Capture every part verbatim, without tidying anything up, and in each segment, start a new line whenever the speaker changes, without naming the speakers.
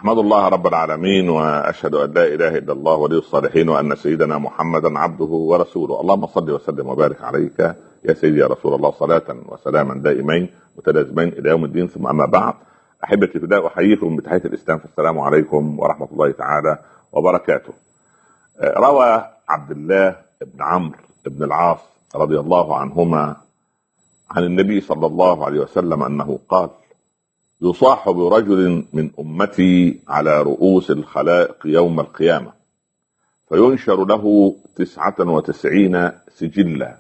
أحمد الله رب العالمين، وأشهد أن لا إله إلا الله ولي الصالحين، وأن سيدنا محمدا عبده ورسوله. اللهم صل وسلم وبارك عليك يا سيدي يا رسول الله، صلاة وسلاما دائمين متلازمين إلى يوم الدين. ثم أما بعد، أحبتي في الله، أحييكم بتحية الإسلام، فالسلام عليكم ورحمة الله تعالى وبركاته. روى عبد الله بن عمرو بن العاص رضي الله عنهما عن النبي صلى الله عليه وسلم أنه قال: يصاحب رجل من أمتي على رؤوس الخلائق يوم القيامة، فينشر له تسعة وتسعين سجلا،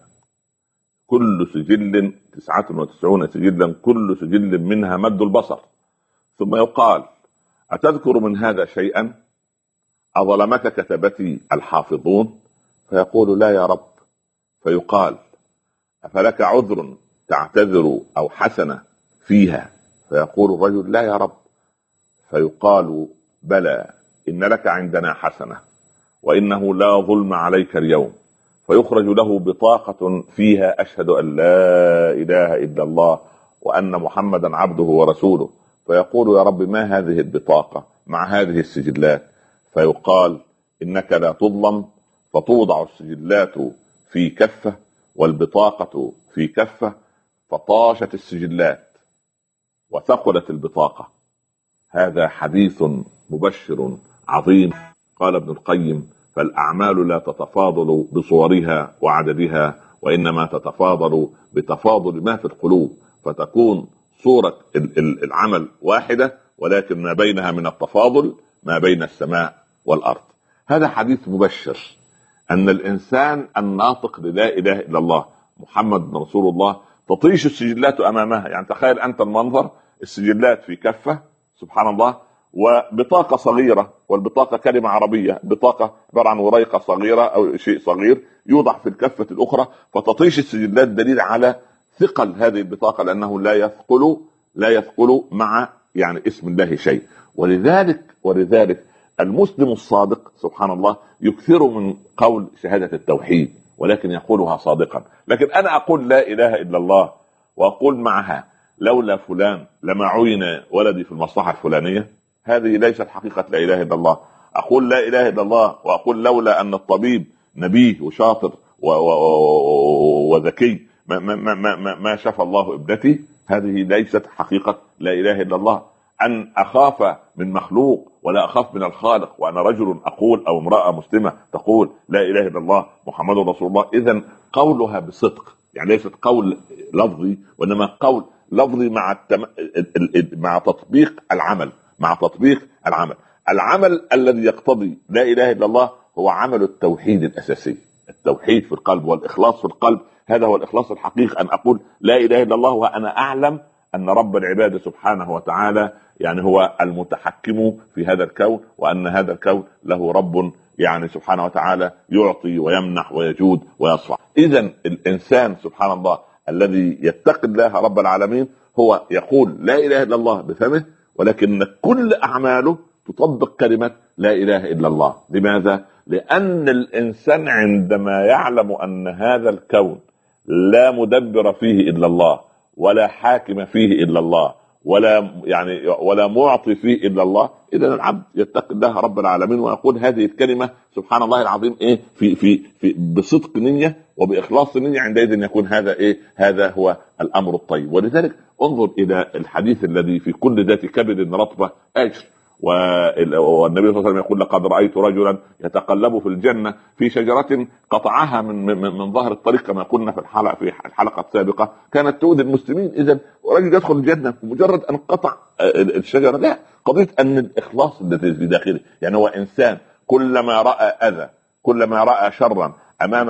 كل سجل تسعة وتسعون سجلا، كل سجل منها مد البصر. ثم يقال: أتذكر من هذا شيئا؟ أظلمك كتبتي الحافظون؟ فيقول: لا يا رب. فيقال: أفلك عذر تعتذر أو حسنة فيها؟ فيقول الرجل: لا يا رب. فيقال: بلى، إن لك عندنا حسنة، وإنه لا ظلم عليك اليوم. فيخرج له بطاقة فيها: أشهد أن لا إله إلا الله وأن محمدا عبده ورسوله. فيقول: يا رب، ما هذه البطاقة مع هذه السجلات؟ فيقال: إنك لا تظلم. فتوضع السجلات في كفة والبطاقة في كفة، فطاشت السجلات وثقلت البطاقة. هذا حديث مبشر عظيم. قال ابن القيم: فالأعمال لا تتفاضل بصورها وعددها، وإنما تتفاضل بتفاضل ما في القلوب، فتكون صورة العمل واحدة، ولكن ما بينها من التفاضل ما بين السماء والأرض. هذا حديث مبشر أن الإنسان الناطق للا إله إلا الله محمد رسول الله تطيش السجلات أمامها. يعني تخيل أنت المنظر، السجلات في كفة سبحان الله، وبطاقة صغيرة، والبطاقة كلمة عربية، بطاقة عبارة عن وريقة صغيرة أو شيء صغير يوضع في الكفة الأخرى، فتطيش السجلات، دليل على ثقل هذه البطاقة، لأنه لا يثقل لا يثقل مع يعني اسم الله شيء. ولذلك ولذلك المسلم الصادق سبحان الله يكثر من قول شهادة التوحيد، ولكن يقولها صادقا. لكن أنا أقول لا إله إلا الله وأقول معها لولا فلان لما عين ولدي في المصلحة الفلانية، هذه ليست حقيقة لا إله إلا الله. أقول لا إله إلا الله وأقول لولا أن الطبيب نبيه وشاطر وذكي ما, ما, ما, ما, ما شفى الله ابنتي، هذه ليست حقيقة لا إله إلا الله. أن أخاف من مخلوق ولا أخاف من الخالق، وأنا رجل أقول أو امرأة مسلمة تقول لا إله إلا الله محمد رسول الله، إذن قولها بصدق، يعني ليست قول لفظي، وإنما قول لفظي مع التم... مع تطبيق العمل مع تطبيق العمل العمل الذي يقتضي لا إله إلا الله هو عمل التوحيد الأساسي، التوحيد في القلب والإخلاص في القلب. هذا هو الإخلاص الحقيقي، أن أقول لا إله إلا الله وأنا أعلم أن رب العباد سبحانه وتعالى يعني هو المتحكم في هذا الكون، وأن هذا الكون له رب يعني سبحانه وتعالى يعطي ويمنح ويجود ويصفح. إذن الإنسان سبحان الله الذي يتقي الله رب العالمين هو يقول لا إله إلا الله بفمه، ولكن كل أعماله تطبق كلمة لا إله إلا الله. لماذا؟ لأن الإنسان عندما يعلم أن هذا الكون لا مدبر فيه إلا الله، ولا حاكم فيه إلا الله، ولا يعني ولا معطي فيه إلا الله، إذا العبد يتقي الله رب العالمين ويقول هذه الكلمة سبحان الله العظيم إيه في في في بصدق نية وبإخلاص نية، عندئذ يكون هذا إيه هذا هو الأمر الطيب. ولذلك انظر إلى الحديث الذي في كل ذات كبد رطبة أجر، والنبي صلى الله عليه وسلم يقول: لقد رأيت رجلا يتقلب في الجنة في شجرة قطعها من من, من ظهر الطريق، كما قلنا في الحلقة في الحلقة السابقة كانت تؤذي المسلمين. إذا رجل يدخل الجنة مجرد أن قطع الشجرة، لا، قضية أن الإخلاص الذي في داخله، يعني هو إنسان كلما رأى أذى كلما رأى شرا أمام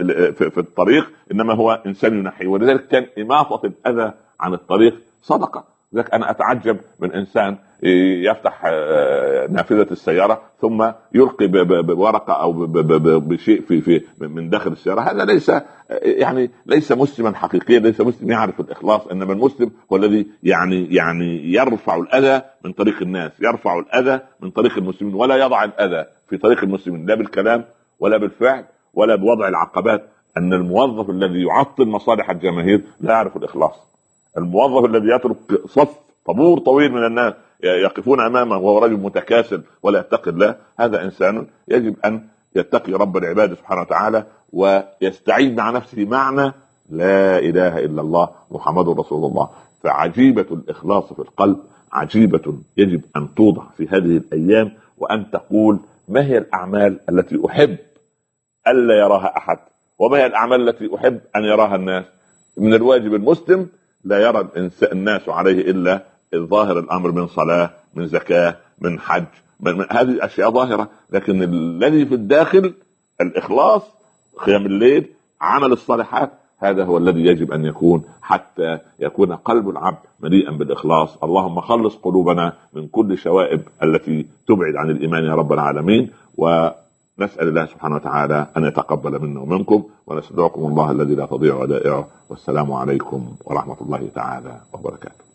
في الطريق إنما هو إنسان ينحي. ولذلك كان إماطة الأذى عن الطريق صدقة. لذلك أنا أتعجب من إنسان يفتح نافذة السيارة ثم يلقي بورقة أو بشيء في في من داخل السيارة. هذا ليس يعني ليس مسلما حقيقيا، ليس مسلم يعرف الإخلاص. إنما المسلم هو الذي يعني يعني يرفع الأذى من طريق الناس، يرفع الأذى من طريق المسلمين، ولا يضع الأذى في طريق المسلمين لا بالكلام ولا بالفعل ولا بوضع العقبات. أن الموظف الذي يعطل مصالح الجماهير لا يعرف الإخلاص. الموظف الذي يترك صف طابور طويل من الناس يقفون امامه وهو رجل متكاسل ولا يتقي الله، هذا انسان يجب ان يتقي رب العباد سبحانه وتعالى ويستعيد مع نفسه معنى لا اله الا الله محمد رسول الله. فعجيبة الاخلاص في القلب، عجيبة يجب ان توضع في هذه الايام، وان تقول ما هي الاعمال التي احب الا يراها احد، وما هي الاعمال التي احب ان يراها الناس. من الواجب المسلم لا يرى الناس عليه الا الظاهر الامر من صلاة، من زكاة، من حج، من من هذه الاشياء ظاهرة، لكن الذي في الداخل الاخلاص، قيام الليل، عمل الصالحات، هذا هو الذي يجب ان يكون حتى يكون قلب العبد مليئا بالاخلاص. اللهم خلص قلوبنا من كل شوائب التي تبعد عن الايمان يا رب العالمين، ونسأل الله سبحانه وتعالى ان يتقبل منا ومنكم، ونستودعكم الله الذي لا تضيع ودائعه، والسلام عليكم ورحمة الله تعالى وبركاته.